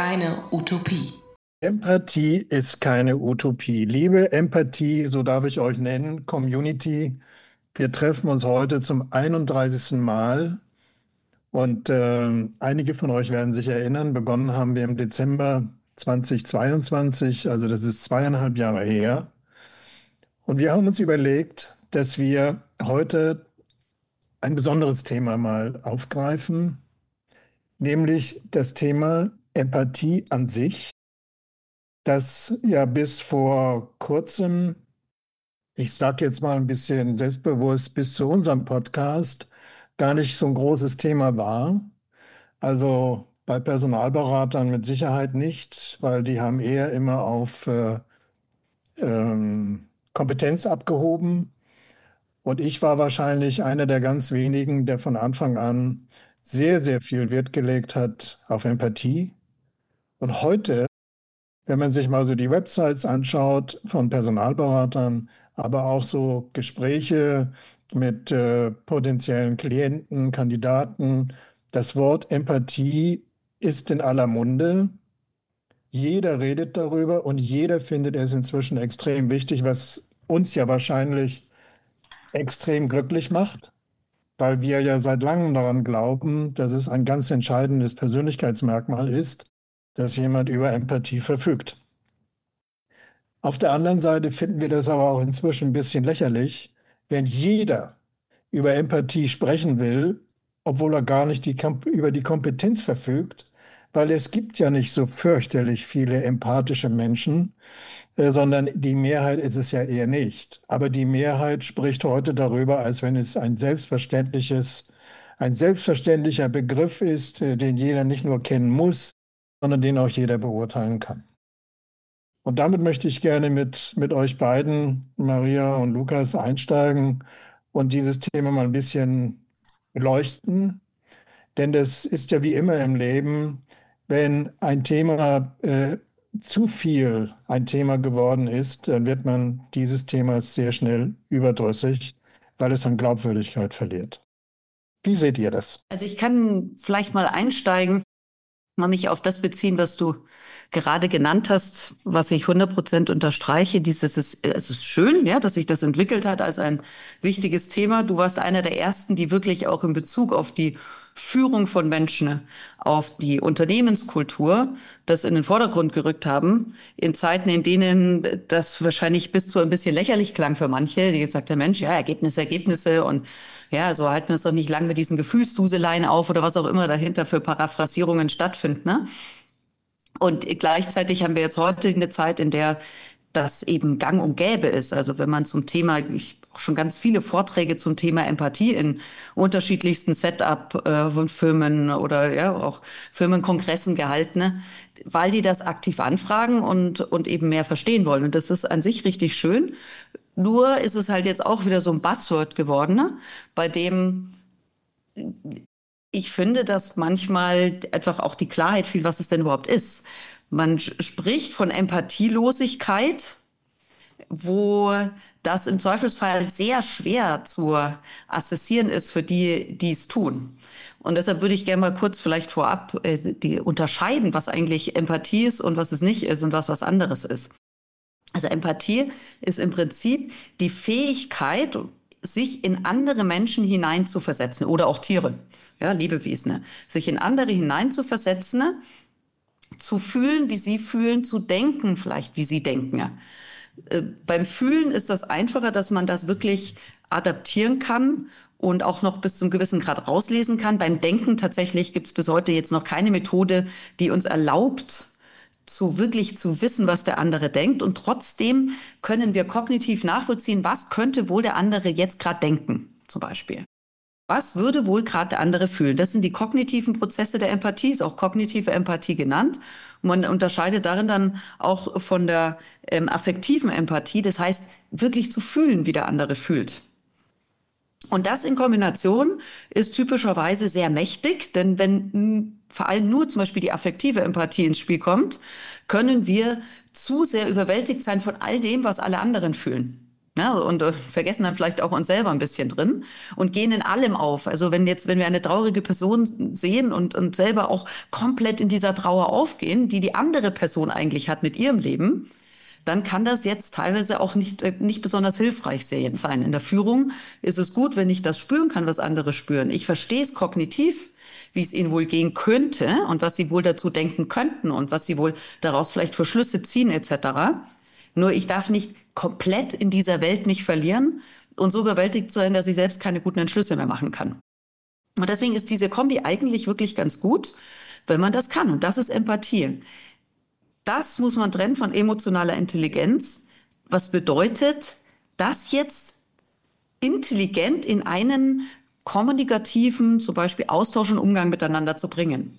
keine Utopie. Empathie ist keine Utopie. Liebe Empathie, so darf ich euch nennen, Community. Wir treffen uns heute zum 31. Mal und einige von euch werden sich erinnern, begonnen haben wir im Dezember 2022, also das ist 2,5 Jahre her. Und wir haben uns überlegt, dass wir heute ein besonderes Thema mal aufgreifen, nämlich das Thema Empathie an sich, das ja bis vor kurzem, ich sage jetzt mal ein bisschen selbstbewusst, bis zu unserem Podcast gar nicht so ein großes Thema war. Also bei Personalberatern mit Sicherheit nicht, weil die haben eher immer auf Kompetenz abgehoben. Und ich war wahrscheinlich einer der ganz wenigen, der von Anfang an sehr, sehr viel Wert gelegt hat auf Empathie. Und heute, wenn man sich mal so die Websites anschaut von Personalberatern, aber auch so Gespräche mit potenziellen Klienten, Kandidaten, das Wort Empathie ist in aller Munde. Jeder redet darüber und jeder findet es inzwischen extrem wichtig, was uns ja wahrscheinlich extrem glücklich macht, weil wir ja seit langem daran glauben, dass es ein ganz entscheidendes Persönlichkeitsmerkmal ist, dass jemand über Empathie verfügt. Auf der anderen Seite finden wir das aber auch inzwischen ein bisschen lächerlich, wenn jeder über Empathie sprechen will, obwohl er gar nicht über die Kompetenz verfügt, weil es gibt ja nicht so fürchterlich viele empathische Menschen, sondern die Mehrheit ist es ja eher nicht. Aber die Mehrheit spricht heute darüber, als wenn es ein selbstverständlicher Begriff ist, den jeder nicht nur kennen muss, sondern den auch jeder beurteilen kann. Und damit möchte ich gerne mit euch beiden, Maria und Lukas, einsteigen und dieses Thema mal ein bisschen beleuchten. Denn das ist ja wie immer im Leben, wenn ein Thema zu viel ein Thema geworden ist, dann wird man dieses Themas sehr schnell überdrüssig, weil es an Glaubwürdigkeit verliert. Wie seht ihr das? Also ich kann vielleicht mal einsteigen, mal mich auf das beziehen, was du gerade genannt hast, was ich 100% unterstreiche. Es ist schön, ja, dass sich das entwickelt hat als ein wichtiges Thema. Du warst einer der Ersten, die wirklich auch in Bezug auf die Führung von Menschen, auf die Unternehmenskultur, das in den Vordergrund gerückt haben. In Zeiten, in denen das wahrscheinlich bis zu ein bisschen lächerlich klang für manche, die gesagt haben, Mensch, ja, Ergebnisse, Ergebnisse und ja, so halten wir uns doch nicht lang mit diesen Gefühlsduseleien auf oder was auch immer dahinter für Paraphrasierungen stattfinden, ne? Und gleichzeitig haben wir jetzt heute eine Zeit, in der das eben gang und gäbe ist. Also wenn man zum Thema, ich auch schon ganz viele Vorträge zum Thema Empathie in unterschiedlichsten Setup von Firmen oder ja auch Firmenkongressen gehalten, ne? Weil die das aktiv anfragen und eben mehr verstehen wollen. Und das ist an sich richtig schön. Nur ist es halt jetzt auch wieder so ein Buzzword geworden, ne? Bei dem ich finde, dass manchmal einfach auch die Klarheit fehlt, was es denn überhaupt ist. Man spricht von Empathielosigkeit, wo das im Zweifelsfall sehr schwer zu assessieren ist für die, die es tun. Und deshalb würde ich gerne mal kurz vielleicht vorab die unterscheiden, was eigentlich Empathie ist und was es nicht ist und was anderes ist. Also Empathie ist im Prinzip die Fähigkeit, sich in andere Menschen hineinzuversetzen oder auch Tiere, ja, Lebewesen, sich in andere hineinzuversetzen, zu fühlen, wie sie fühlen, zu denken vielleicht, wie sie denken. Beim Fühlen ist das einfacher, dass man das wirklich adaptieren kann und auch noch bis zum gewissen Grad rauslesen kann. Beim Denken tatsächlich gibt es bis heute jetzt noch keine Methode, die uns erlaubt, wirklich zu wissen, was der andere denkt. Und trotzdem können wir kognitiv nachvollziehen, was könnte wohl der andere jetzt gerade denken, zum Beispiel. Was würde wohl gerade der andere fühlen? Das sind die kognitiven Prozesse der Empathie, ist auch kognitive Empathie genannt. Und man unterscheidet darin dann auch von der affektiven Empathie, das heißt, wirklich zu fühlen, wie der andere fühlt. Und das in Kombination ist typischerweise sehr mächtig, denn wenn vor allem nur zum Beispiel die affektive Empathie ins Spiel kommt, können wir zu sehr überwältigt sein von all dem, was alle anderen fühlen. Ja, und vergessen dann vielleicht auch uns selber ein bisschen drin und gehen in allem auf. Also wenn wir eine traurige Person sehen und selber auch komplett in dieser Trauer aufgehen, die andere Person eigentlich hat mit ihrem Leben, dann kann das jetzt teilweise auch nicht besonders hilfreich sein. In der Führung ist es gut, wenn ich das spüren kann, was andere spüren. Ich verstehe es kognitiv, wie es ihnen wohl gehen könnte und was sie wohl dazu denken könnten und was sie wohl daraus vielleicht für Schlüsse ziehen etc. Nur ich darf nicht komplett in dieser Welt mich verlieren und so überwältigt sein, dass ich selbst keine guten Entschlüsse mehr machen kann. Und deswegen ist diese Kombi eigentlich wirklich ganz gut, wenn man das kann. Und das ist Empathie. Das muss man trennen von emotionaler Intelligenz. Was bedeutet, das jetzt intelligent in einen kommunikativen, zum Beispiel Austausch und Umgang miteinander zu bringen.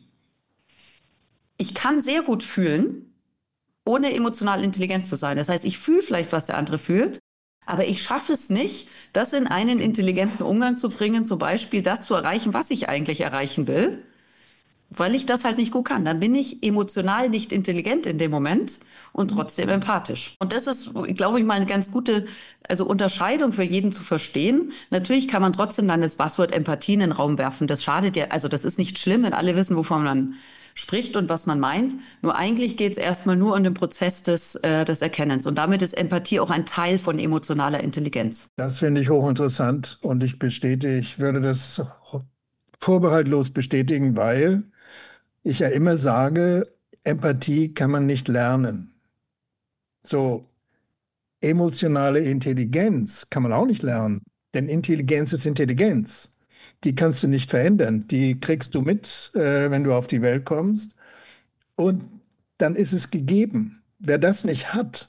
Ich kann sehr gut fühlen, ohne emotional intelligent zu sein. Das heißt, ich fühle vielleicht, was der andere fühlt, aber ich schaffe es nicht, das in einen intelligenten Umgang zu bringen, zum Beispiel das zu erreichen, was ich eigentlich erreichen will, weil ich das halt nicht gut kann. Dann bin ich emotional nicht intelligent in dem Moment und trotzdem empathisch. Und das ist, glaube ich, mal eine ganz gute, also Unterscheidung für jeden zu verstehen. Natürlich kann man trotzdem dann das Passwort Empathie in den Raum werfen. Das schadet ja, also das ist nicht schlimm, wenn alle wissen, wovon man spricht und was man meint. Nur eigentlich geht es erstmal nur um den Prozess des Erkennens. Und damit ist Empathie auch ein Teil von emotionaler Intelligenz. Das finde ich hochinteressant und ich würde das vorbehaltlos bestätigen, weil ich ja immer sage, Empathie kann man nicht lernen. So, emotionale Intelligenz kann man auch nicht lernen, denn Intelligenz ist Intelligenz. Die kannst du nicht verändern. Die kriegst du mit, wenn du auf die Welt kommst. Und dann ist es gegeben. Wer das nicht hat,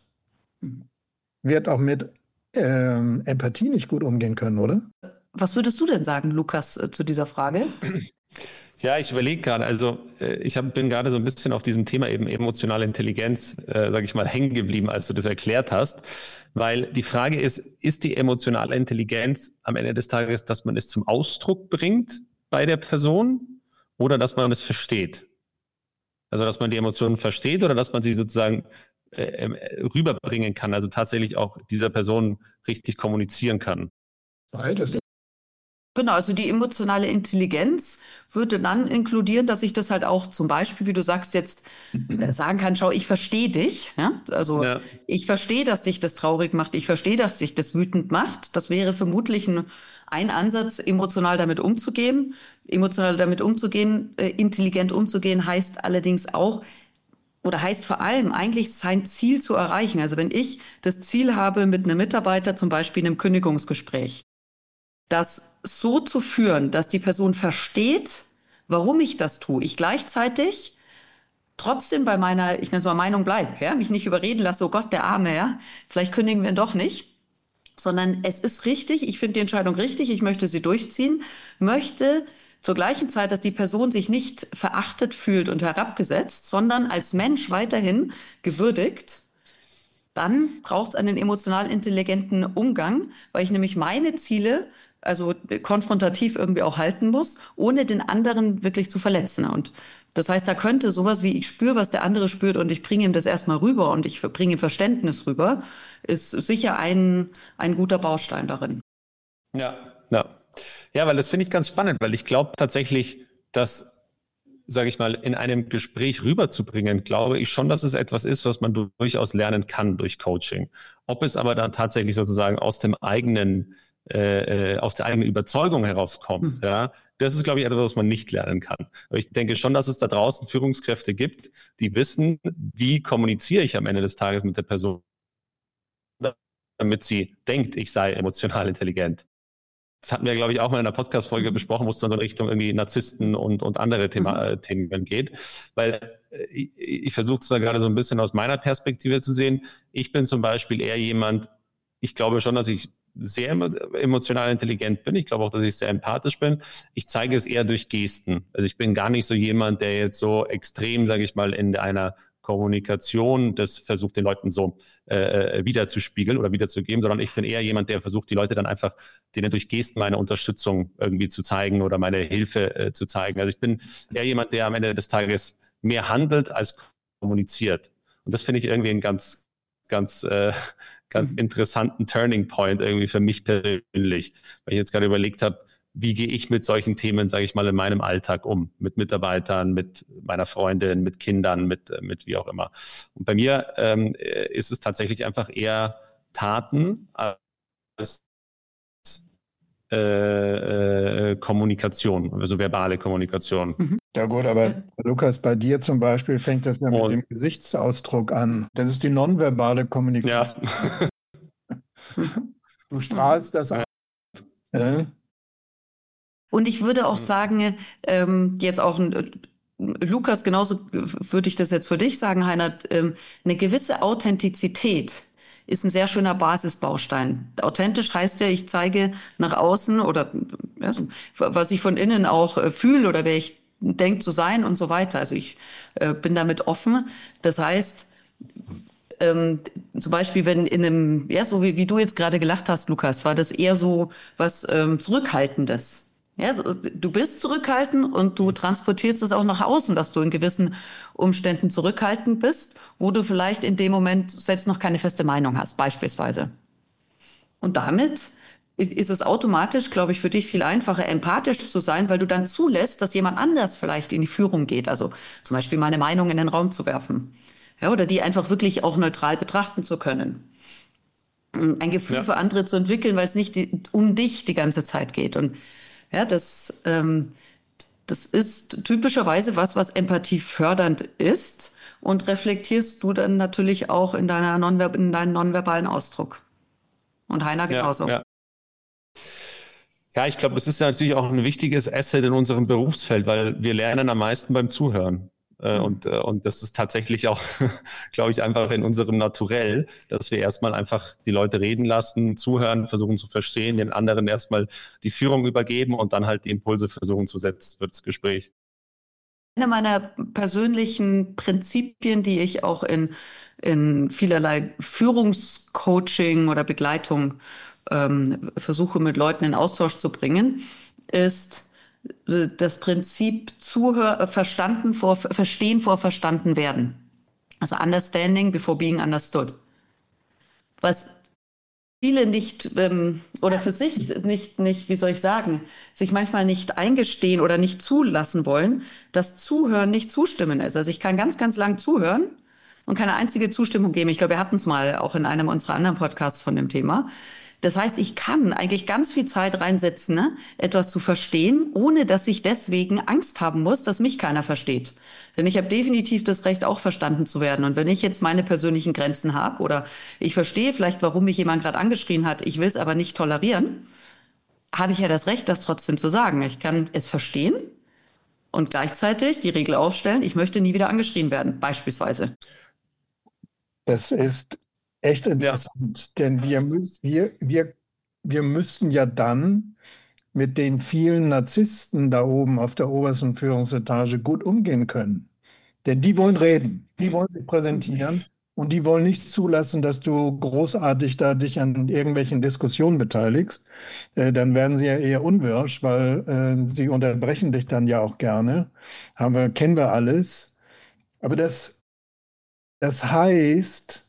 wird auch mit Empathie nicht gut umgehen können, oder? Was würdest du denn sagen, Lukas, zu dieser Frage? Ja, ich überlege gerade, also bin gerade so ein bisschen auf diesem Thema eben emotionale Intelligenz, sage ich mal, hängen geblieben, als du das erklärt hast, weil die Frage ist die emotionale Intelligenz am Ende des Tages, dass man es zum Ausdruck bringt bei der Person oder dass man es versteht? Also, dass man die Emotionen versteht oder dass man sie sozusagen rüberbringen kann, also tatsächlich auch dieser Person richtig kommunizieren kann. Beides. Genau, also die emotionale Intelligenz würde dann inkludieren, dass ich das halt auch zum Beispiel, wie du sagst, jetzt sagen kann, schau, ich verstehe dich. Ja? Also Ja. ich verstehe, dass dich das traurig macht, ich verstehe, dass dich das wütend macht. Das wäre vermutlich ein Ansatz, emotional damit umzugehen. Emotional damit umzugehen, intelligent umzugehen, heißt allerdings auch, oder heißt vor allem eigentlich sein Ziel zu erreichen. Also wenn ich das Ziel habe, mit einem Mitarbeiter zum Beispiel in einem Kündigungsgespräch, das so zu führen, dass die Person versteht, warum ich das tue. Ich gleichzeitig trotzdem bei meiner, ich nenne es mal Meinung bleibe, ja, mich nicht überreden lasse, oh Gott, der Arme, ja, vielleicht kündigen wir ihn doch nicht, sondern es ist richtig, ich finde die Entscheidung richtig, ich möchte sie durchziehen, möchte zur gleichen Zeit, dass die Person sich nicht verachtet fühlt und herabgesetzt, sondern als Mensch weiterhin gewürdigt. Dann braucht es einen emotional intelligenten Umgang, weil ich nämlich meine Ziele also konfrontativ irgendwie auch halten muss, ohne den anderen wirklich zu verletzen. Und das heißt, da könnte sowas wie ich spüre, was der andere spürt und ich bringe ihm das erstmal rüber und ich bringe ihm Verständnis rüber, ist sicher ein guter Baustein darin. Ja, ja. Ja, weil das finde ich ganz spannend, weil ich glaube tatsächlich, dass, sage ich mal, in einem Gespräch rüberzubringen, glaube ich schon, dass es etwas ist, was man durchaus lernen kann durch Coaching. Ob es aber dann tatsächlich sozusagen aus der eigenen Überzeugung herauskommt, ja, das ist, glaube ich, etwas, was man nicht lernen kann. Aber ich denke schon, dass es da draußen Führungskräfte gibt, die wissen, wie kommuniziere ich am Ende des Tages mit der Person, damit sie denkt, ich sei emotional intelligent. Das hatten wir, glaube ich, auch mal in einer Podcast-Folge besprochen, wo es dann so in Richtung irgendwie Narzissten und andere Themen geht. Weil ich versuche es da gerade so ein bisschen aus meiner Perspektive zu sehen. Ich bin zum Beispiel eher jemand, ich glaube schon, dass ich sehr emotional intelligent bin. Ich glaube auch, dass ich sehr empathisch bin. Ich zeige es eher durch Gesten. Also ich bin gar nicht so jemand, der jetzt so extrem, sage ich mal, in einer Kommunikation das versucht, den Leuten so wiederzuspiegeln oder wiederzugeben, sondern ich bin eher jemand, der versucht, die Leute dann einfach denen durch Gesten meine Unterstützung irgendwie zu zeigen oder meine Hilfe zu zeigen. Also ich bin eher jemand, der am Ende des Tages mehr handelt als kommuniziert. Und das finde ich irgendwie ein ganz ganz interessanten Turning Point irgendwie für mich persönlich, weil ich jetzt gerade überlegt habe, wie gehe ich mit solchen Themen, sage ich mal, in meinem Alltag um, mit Mitarbeitern, mit meiner Freundin, mit Kindern, mit wie auch immer. Und bei mir ist es tatsächlich einfach eher Taten als Kommunikation, also verbale Kommunikation. Ja gut, aber Lukas, bei dir zum Beispiel fängt das ja mit dem Gesichtsausdruck an. Das ist die nonverbale Kommunikation. Ja. Du strahlst das an. Und ich würde auch sagen, jetzt auch Lukas, genauso würde ich das jetzt für dich sagen, Heiner, eine gewisse Authentizität ist ein sehr schöner Basisbaustein. Authentisch heißt ja, ich zeige nach außen oder ja, was ich von innen auch fühle oder wer ich denke zu sein und so weiter. Also ich bin damit offen. Das heißt, zum Beispiel, wenn in einem, ja, so wie du jetzt gerade gelacht hast, Lukas, war das eher so was Zurückhaltendes. Ja, du bist zurückhaltend und du transportierst es auch nach außen, dass du in gewissen Umständen zurückhaltend bist, wo du vielleicht in dem Moment selbst noch keine feste Meinung hast, beispielsweise. Und damit ist es automatisch, glaube ich, für dich viel einfacher, empathisch zu sein, weil du dann zulässt, dass jemand anders vielleicht in die Führung geht. Also zum Beispiel meine Meinung in den Raum zu werfen. Ja, oder die einfach wirklich auch neutral betrachten zu können. Ein Gefühl für andere zu entwickeln, weil es nicht um dich die ganze Zeit geht. Und ja, das ist typischerweise was Empathie fördernd ist und reflektierst du dann natürlich auch in deinem nonverbalen Ausdruck. Und Heiner genauso. Ja. Ja, ich glaube, das ist ja natürlich auch ein wichtiges Asset in unserem Berufsfeld, weil wir lernen am meisten beim Zuhören. Und das ist tatsächlich auch, glaube ich, einfach in unserem Naturell, dass wir erstmal einfach die Leute reden lassen, zuhören, versuchen zu verstehen, den anderen erstmal die Führung übergeben und dann halt die Impulse versuchen zu setzen für das Gespräch. Eine meiner persönlichen Prinzipien, die ich auch in vielerlei Führungscoaching oder Begleitung versuche mit Leuten in Austausch zu bringen, ist das Prinzip Verstehen vor verstanden werden. Also Understanding before being understood. Was viele nicht oder für sich nicht, wie soll ich sagen, sich manchmal nicht eingestehen oder nicht zulassen wollen, dass Zuhören nicht Zustimmen ist. Also ich kann ganz, ganz lang zuhören und keine einzige Zustimmung geben. Ich glaube, wir hatten es mal auch in einem unserer anderen Podcasts von dem Thema. Das heißt, ich kann eigentlich ganz viel Zeit reinsetzen, ne, etwas zu verstehen, ohne dass ich deswegen Angst haben muss, dass mich keiner versteht. Denn ich habe definitiv das Recht, auch verstanden zu werden. Und wenn ich jetzt meine persönlichen Grenzen habe oder ich verstehe vielleicht, warum mich jemand gerade angeschrien hat, ich will es aber nicht tolerieren, habe ich ja das Recht, das trotzdem zu sagen. Ich kann es verstehen und gleichzeitig die Regel aufstellen, ich möchte nie wieder angeschrien werden, beispielsweise. Das ist echt interessant, denn wir müssten ja dann mit den vielen Narzissten da oben auf der obersten Führungsetage gut umgehen können. Denn die wollen reden, die wollen sich präsentieren und die wollen nicht zulassen, dass du großartig da dich an irgendwelchen Diskussionen beteiligst. Dann werden sie ja eher unwirsch, weil sie unterbrechen dich dann ja auch gerne. Kennen wir alles. Aber das heißt,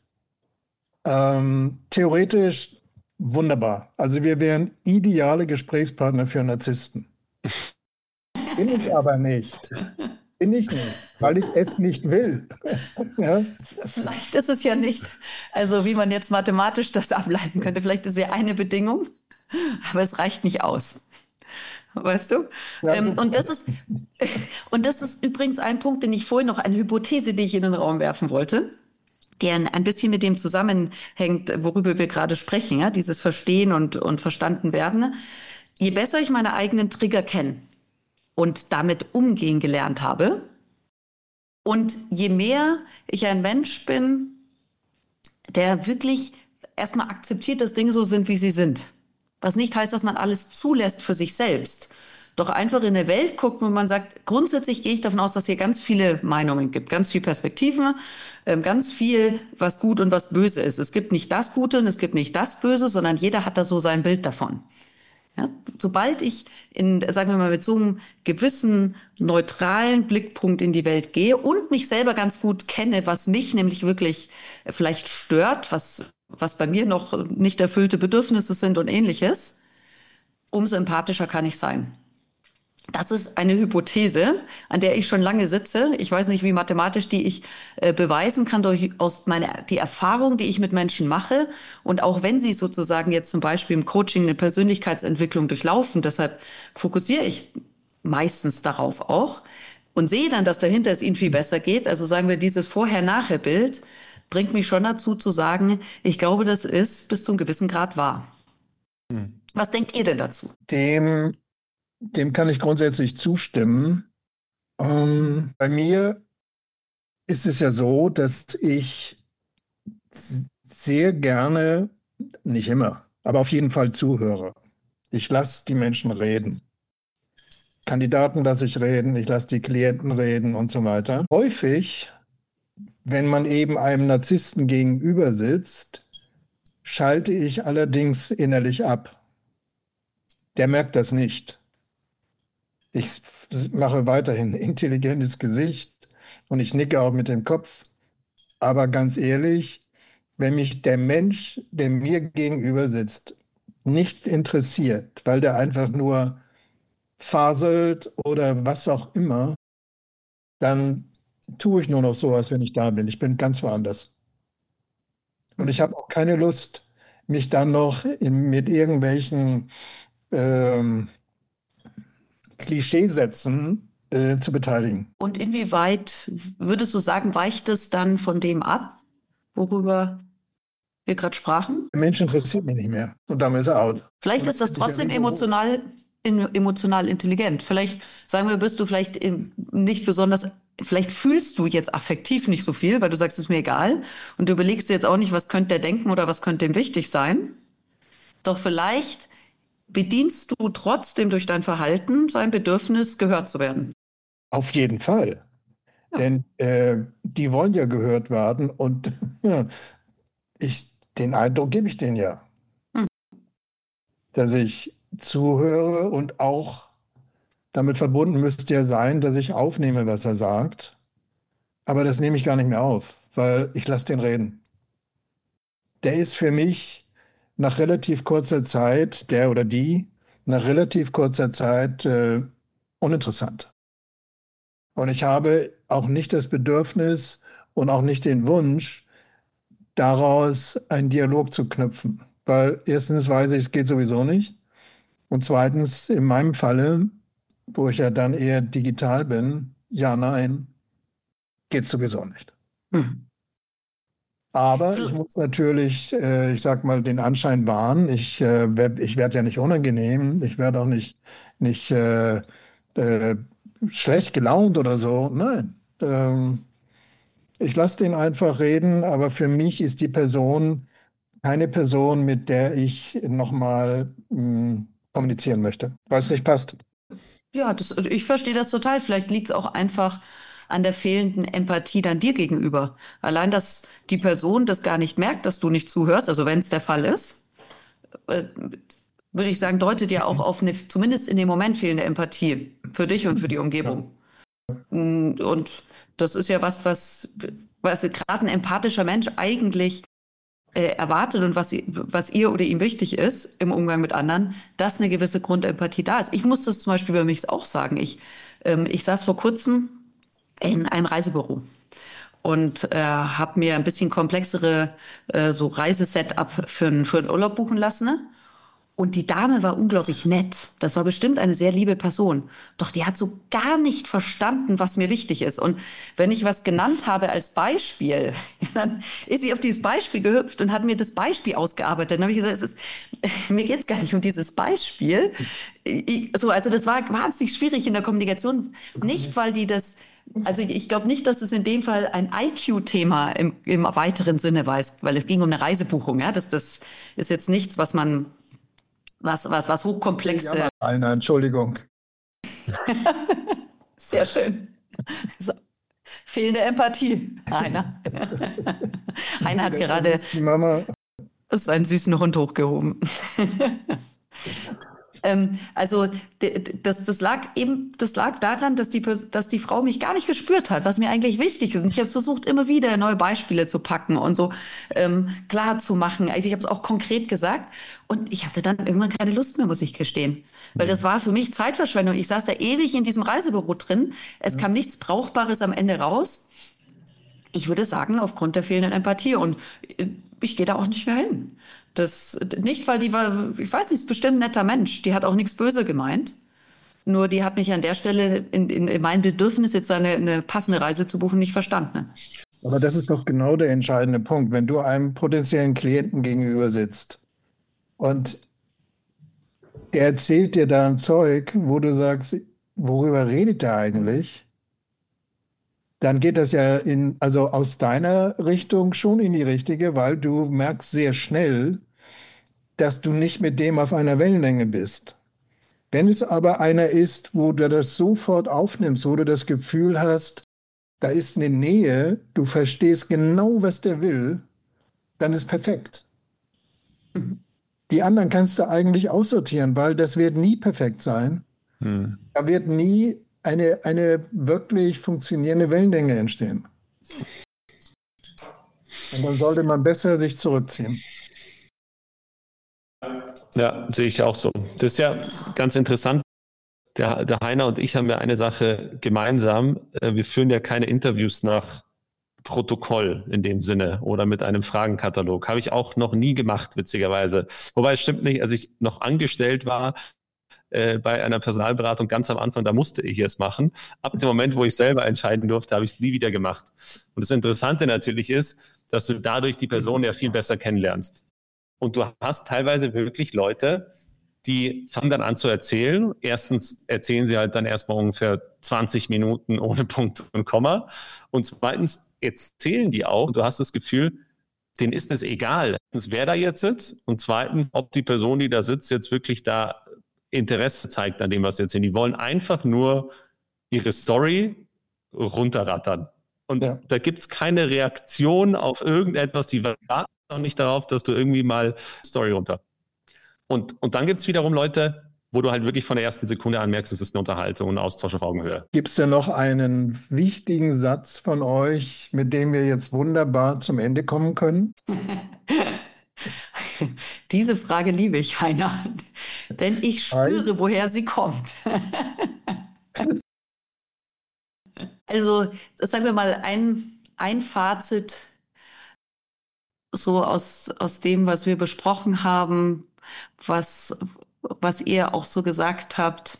theoretisch wunderbar. Also wir wären ideale Gesprächspartner für Narzissten. Bin ich aber nicht. Bin ich nicht, weil ich es nicht will. Ja? Vielleicht ist es ja nicht, also wie man jetzt mathematisch das ableiten könnte, vielleicht ist ja eine Bedingung, aber es reicht nicht aus. Weißt du? Ja, und das ist übrigens ein Punkt, den ich vorhin noch, eine Hypothese, die ich in den Raum werfen wollte, der ein bisschen mit dem zusammenhängt, worüber wir gerade sprechen, ja, dieses Verstehen und verstanden werden. Je besser ich meine eigenen Trigger kenne und damit umgehen gelernt habe und je mehr ich ein Mensch bin, der wirklich erstmal akzeptiert, dass Dinge so sind, wie sie sind. Was nicht heißt, dass man alles zulässt für sich selbst. Doch einfach in eine Welt guckt, wo man sagt, grundsätzlich gehe ich davon aus, dass hier ganz viele Meinungen gibt, ganz viele Perspektiven, ganz viel, was gut und was böse ist. Es gibt nicht das Gute und es gibt nicht das Böse, sondern jeder hat da so sein Bild davon. Ja, sobald ich sagen wir mal, mit so einem gewissen neutralen Blickpunkt in die Welt gehe und mich selber ganz gut kenne, was mich nämlich wirklich vielleicht stört, was was bei mir noch nicht erfüllte Bedürfnisse sind und ähnliches, umso empathischer kann ich sein. Das ist eine Hypothese, an der ich schon lange sitze. Ich weiß nicht, wie mathematisch die ich beweisen kann die Erfahrung, die ich mit Menschen mache. Und auch wenn sie sozusagen jetzt zum Beispiel im Coaching eine Persönlichkeitsentwicklung durchlaufen, deshalb fokussiere ich meistens darauf auch und sehe dann, dass dahinter es ihnen viel besser geht. Also sagen wir, dieses Vorher-Nachher-Bild bringt mich schon dazu zu sagen, ich glaube, das ist bis zum gewissen Grad wahr. Was denkt ihr denn dazu? Dem kann ich grundsätzlich zustimmen. Bei mir ist es ja so, dass ich sehr gerne, nicht immer, aber auf jeden Fall zuhöre. Ich lasse die Menschen reden. Kandidaten lasse ich reden, ich lasse die Klienten reden und so weiter. Häufig, wenn man eben einem Narzissten gegenüber sitzt, schalte ich allerdings innerlich ab. Der merkt das nicht. Ich mache weiterhin intelligentes Gesicht und ich nicke auch mit dem Kopf. Aber ganz ehrlich, wenn mich der Mensch, der mir gegenüber sitzt, nicht interessiert, weil der einfach nur faselt oder was auch immer, dann tue ich nur noch sowas, wenn ich da bin. Ich bin ganz woanders. Und ich habe auch keine Lust, mich dann noch mit irgendwelchen Klischeesätzen zu beteiligen. Und inwieweit würdest du sagen, weicht es dann von dem ab, worüber wir gerade sprachen? Der Mensch interessiert mich nicht mehr und damit ist er out. Vielleicht ist das trotzdem emotional intelligent. Vielleicht, sagen wir, bist du vielleicht nicht besonders, vielleicht fühlst du jetzt affektiv nicht so viel, weil du sagst, es ist mir egal. Und du überlegst dir jetzt auch nicht, was könnte der denken oder was könnte ihm wichtig sein. Doch vielleicht bedienst du trotzdem durch dein Verhalten sein Bedürfnis, gehört zu werden. Auf jeden Fall. Ja. Denn die wollen ja gehört werden und den Eindruck gebe ich denen ja. Dass ich zuhöre und auch damit verbunden müsste ja sein, dass ich aufnehme, was er sagt. Aber das nehme ich gar nicht mehr auf, weil ich lasse den reden. Der ist für mich nach relativ kurzer Zeit, der oder die, nach relativ kurzer Zeit uninteressant. Und ich habe auch nicht das Bedürfnis und auch nicht den Wunsch, daraus einen Dialog zu knüpfen. Weil erstens weiß ich, es geht sowieso nicht. Und zweitens, in meinem Falle, wo ich ja dann eher digital bin, ja, nein, geht sowieso nicht. Aber ich muss natürlich, ich sag mal, den Anschein wahren. Ich werd ja nicht unangenehm, ich werde auch nicht schlecht gelaunt oder so. Nein. Ich lasse den einfach reden, aber für mich ist die Person keine Person, mit der ich nochmal kommunizieren möchte, weil es nicht passt. Ja, ich verstehe das total. Vielleicht liegt es auch einfach an der fehlenden Empathie dann dir gegenüber. Allein, dass die Person das gar nicht merkt, dass du nicht zuhörst, also wenn es der Fall ist, würde ich sagen, deutet ja auch auf eine zumindest in dem Moment fehlende Empathie für dich und für die Umgebung. Ja. Und das ist ja was gerade ein empathischer Mensch eigentlich erwartet und was ihr oder ihm wichtig ist im Umgang mit anderen, dass eine gewisse Grundempathie da ist. Ich muss das zum Beispiel bei mich auch sagen. Ich saß vor kurzem in einem Reisebüro und habe mir ein bisschen komplexere so Reisesetup für einen Urlaub buchen lassen. Ne? Und die Dame war unglaublich nett. Das war bestimmt eine sehr liebe Person. Doch die hat so gar nicht verstanden, was mir wichtig ist. Und wenn ich was genannt habe als Beispiel, dann ist sie auf dieses Beispiel gehüpft und hat mir das Beispiel ausgearbeitet. Dann habe ich gesagt, mir geht es gar nicht um dieses Beispiel. Also das war wahnsinnig schwierig in der Kommunikation. Nicht, weil die das... Also ich glaube nicht, dass es in dem Fall ein IQ-Thema im weiteren Sinne war, weil es ging um eine Reisebuchung. Ja? Das ist jetzt nichts, was man... Was hochkomplex ist. Nein, Entschuldigung. Sehr schön. So. Fehlende Empathie, Heiner. Heiner hat gerade seinen süßen Hund hochgehoben. Also das lag daran, dass die Frau mich gar nicht gespürt hat, was mir eigentlich wichtig ist. Und ich habe versucht, immer wieder neue Beispiele zu packen und so klar zu machen. Also ich habe es auch konkret gesagt. Und ich hatte dann irgendwann keine Lust mehr, muss ich gestehen. Weil das war für mich Zeitverschwendung. Ich saß da ewig in diesem Reisebüro drin. Es kam nichts Brauchbares am Ende raus. Ich würde sagen, aufgrund der fehlenden Empathie. Und ich gehe da auch nicht mehr hin. Das nicht, weil die war, ich weiß nicht, ist bestimmt ein netter Mensch. Die hat auch nichts böse gemeint. Nur die hat mich an der Stelle in mein Bedürfnis, jetzt eine passende Reise zu buchen, nicht verstanden. Ne? Aber das ist doch genau der entscheidende Punkt. Wenn du einem potenziellen Klienten gegenüber sitzt und der erzählt dir da ein Zeug, wo du sagst, worüber redet der eigentlich? Dann geht das ja also aus deiner Richtung schon in die richtige, weil du merkst sehr schnell, dass du nicht mit dem auf einer Wellenlänge bist. Wenn es aber einer ist, wo du das sofort aufnimmst, wo du das Gefühl hast, da ist eine Nähe, du verstehst genau, was der will, dann ist perfekt. Die anderen kannst du eigentlich aussortieren, weil das wird nie perfekt sein. Da wird nie eine wirklich funktionierende Wellenlänge entstehen. Und dann sollte man besser sich zurückziehen. Ja, sehe ich auch so. Das ist ja ganz interessant. Der Heiner und ich haben ja eine Sache gemeinsam. Wir führen ja keine Interviews nach Protokoll in dem Sinne oder mit einem Fragenkatalog. Habe ich auch noch nie gemacht, witzigerweise. Wobei es stimmt nicht, als ich noch angestellt war bei einer Personalberatung ganz am Anfang, da musste ich es machen. Ab dem Moment, wo ich selber entscheiden durfte, habe ich es nie wieder gemacht. Und das Interessante natürlich ist, dass du dadurch die Person ja viel besser kennenlernst. Und du hast teilweise wirklich Leute, die fangen dann an zu erzählen. Erstens erzählen sie halt dann erstmal ungefähr 20 Minuten ohne Punkt und Komma. Und zweitens erzählen die auch, und du hast das Gefühl, denen ist es egal, wer da jetzt sitzt. Und zweitens, ob die Person, die da sitzt, jetzt wirklich da Interesse zeigt an dem, was sie erzählen. Die wollen einfach nur ihre Story runterrattern. Und da gibt es keine Reaktion auf irgendetwas, die warten auch nicht darauf, dass du irgendwie mal Story runter. Und dann gibt es wiederum Leute, wo du halt wirklich von der ersten Sekunde an merkst, es ist eine Unterhaltung und ein Austausch auf Augenhöhe. Gibt es denn noch einen wichtigen Satz von euch, mit dem wir jetzt wunderbar zum Ende kommen können? Diese Frage liebe ich, Heiner, denn ich spüre, woher sie kommt. Also, sagen wir mal, ein Fazit so aus dem, was wir besprochen haben, was ihr auch so gesagt habt.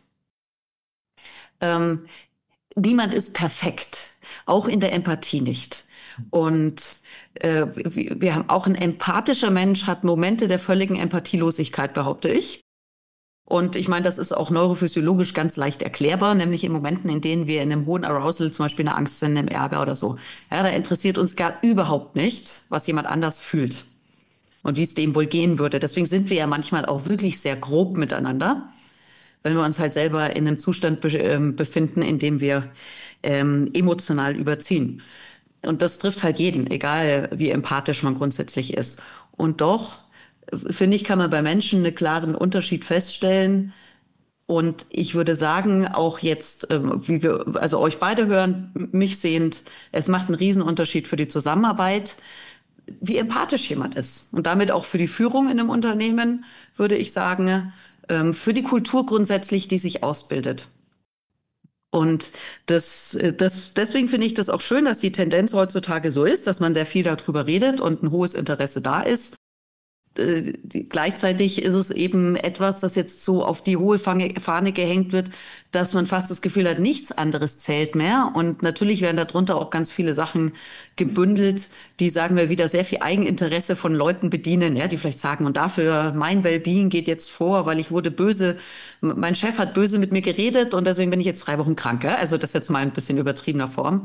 Niemand ist perfekt, auch in der Empathie nicht. Und wir haben auch ein empathischer Mensch hat Momente der völligen Empathielosigkeit, behaupte ich. Und ich meine, das ist auch neurophysiologisch ganz leicht erklärbar, nämlich in Momenten, in denen wir in einem hohen Arousal, zum Beispiel in der Angst sind, im Ärger oder so. Ja, da interessiert uns gar überhaupt nicht, was jemand anders fühlt und wie es dem wohl gehen würde. Deswegen sind wir ja manchmal auch wirklich sehr grob miteinander, wenn wir uns halt selber in einem Zustand befinden, in dem wir emotional überziehen. Und das trifft halt jeden, egal wie empathisch man grundsätzlich ist. Und doch, finde ich, kann man bei Menschen einen klaren Unterschied feststellen. Und ich würde sagen, auch jetzt, wie wir, also euch beide hören, mich sehend, es macht einen Riesenunterschied für die Zusammenarbeit, wie empathisch jemand ist. Und damit auch für die Führung in einem Unternehmen, würde ich sagen, für die Kultur grundsätzlich, die sich ausbildet. Und deswegen finde ich das auch schön, dass die Tendenz heutzutage so ist, dass man sehr viel darüber redet und ein hohes Interesse da ist. Gleichzeitig ist es eben etwas, das jetzt so auf die hohe Fahne gehängt wird, dass man fast das Gefühl hat, nichts anderes zählt mehr. Und natürlich werden darunter auch ganz viele Sachen gebündelt, die, sagen wir wieder, sehr viel Eigeninteresse von Leuten bedienen, ja, die vielleicht sagen, und dafür mein Wellbeing geht jetzt vor, weil ich wurde böse, mein Chef hat böse mit mir geredet und deswegen bin ich jetzt 3 Wochen krank. Ja? Also das jetzt mal ein bisschen übertriebener Form.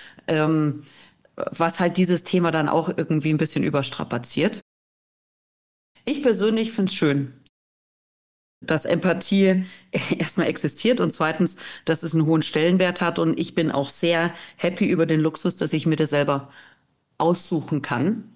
Was halt dieses Thema dann auch irgendwie ein bisschen überstrapaziert. Ich persönlich finde es schön, dass Empathie erstmal existiert und zweitens, dass es einen hohen Stellenwert hat. Und ich bin auch sehr happy über den Luxus, dass ich mir das selber aussuchen kann.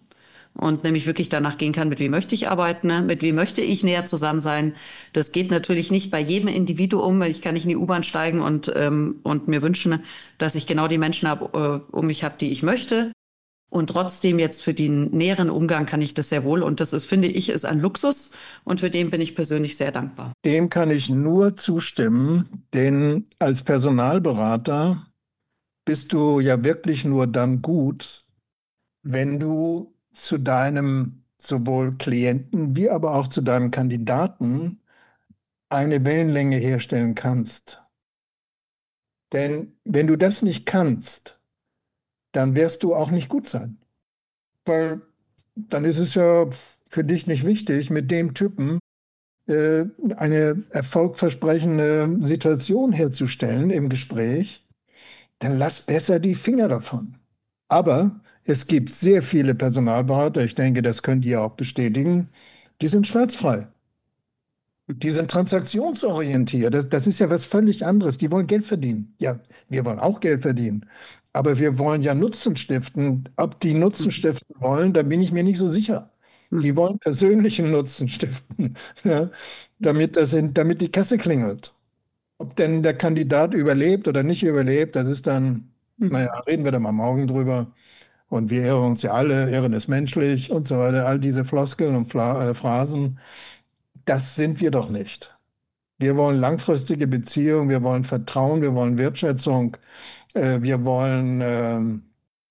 und nämlich wirklich danach gehen kann, mit wem möchte ich arbeiten, ne? Mit wem möchte ich näher zusammen sein. Das geht natürlich nicht bei jedem Individuum, weil ich kann nicht in die U-Bahn steigen und mir wünschen, dass ich genau die Menschen um mich habe, die ich möchte. Und trotzdem jetzt für den näheren Umgang kann ich das sehr wohl. Und das ist, finde ich, ist ein Luxus. Und für den bin ich persönlich sehr dankbar. Dem kann ich nur zustimmen, denn als Personalberater bist du ja wirklich nur dann gut, wenn du zu deinem sowohl Klienten wie aber auch zu deinem Kandidaten eine Wellenlänge herstellen kannst. Denn wenn du das nicht kannst, dann wirst du auch nicht gut sein. Weil dann ist es ja für dich nicht wichtig, mit dem Typen eine erfolgversprechende Situation herzustellen im Gespräch. Dann lass besser die Finger davon. Aber es gibt sehr viele Personalberater, ich denke, das könnt ihr auch bestätigen, die sind schmerzfrei. Die sind transaktionsorientiert. Das ist ja was völlig anderes. Die wollen Geld verdienen. Ja, wir wollen auch Geld verdienen. Aber wir wollen ja Nutzen stiften. Ob die Nutzen stiften wollen, da bin ich mir nicht so sicher. Die wollen persönlichen Nutzen stiften, ja, damit die Kasse klingelt. Ob denn der Kandidat überlebt oder nicht überlebt, das ist dann, naja, reden wir da mal morgen drüber. Und wir ehren uns ja alle, Ehren ist menschlich und so weiter. All diese Floskeln und Phrasen, das sind wir doch nicht. Wir wollen langfristige Beziehungen, wir wollen Vertrauen, wir wollen Wertschätzung, wir wollen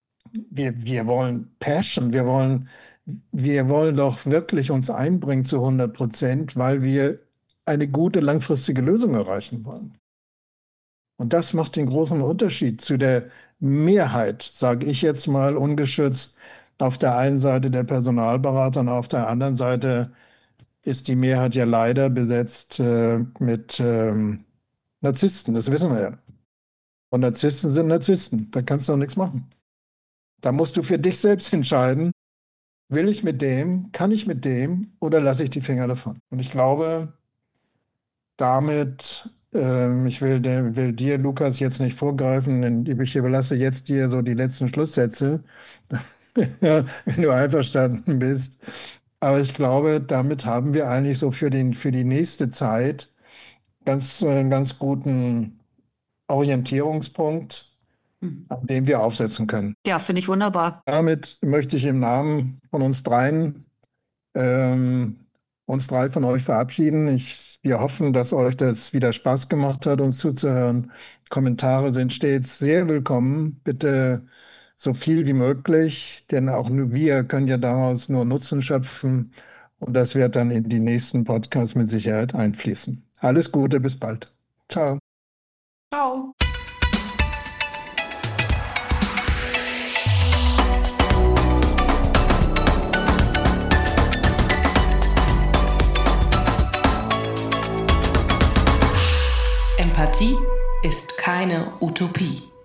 Passion, wir wollen doch wirklich uns einbringen zu 100%, weil wir eine gute langfristige Lösung erreichen wollen. Und das macht den großen Unterschied zu der Mehrheit, sage ich jetzt mal ungeschützt, auf der einen Seite der Personalberater und auf der anderen Seite ist die Mehrheit ja leider besetzt mit Narzissten, das wissen wir ja. Und Narzissten sind Narzissten, da kannst du auch nichts machen. Da musst du für dich selbst entscheiden, will ich mit dem, kann ich mit dem oder lasse ich die Finger davon? Und ich glaube, damit, ich will dir, Lukas, jetzt nicht vorgreifen, denn ich überlasse jetzt dir so die letzten Schlusssätze, wenn du einverstanden bist. Aber ich glaube, damit haben wir eigentlich so für die nächste Zeit einen ganz guten Orientierungspunkt, an dem wir aufsetzen können. Ja, finde ich wunderbar. Damit möchte ich im Namen von uns dreien uns drei von euch verabschieden. Wir hoffen, dass euch das wieder Spaß gemacht hat, uns zuzuhören. Kommentare sind stets sehr willkommen. Bitte so viel wie möglich, denn auch nur wir können ja daraus nur Nutzen schöpfen und das wird dann in die nächsten Podcasts mit Sicherheit einfließen. Alles Gute, bis bald. Ciao. Ciao. Empathie ist keine Utopie.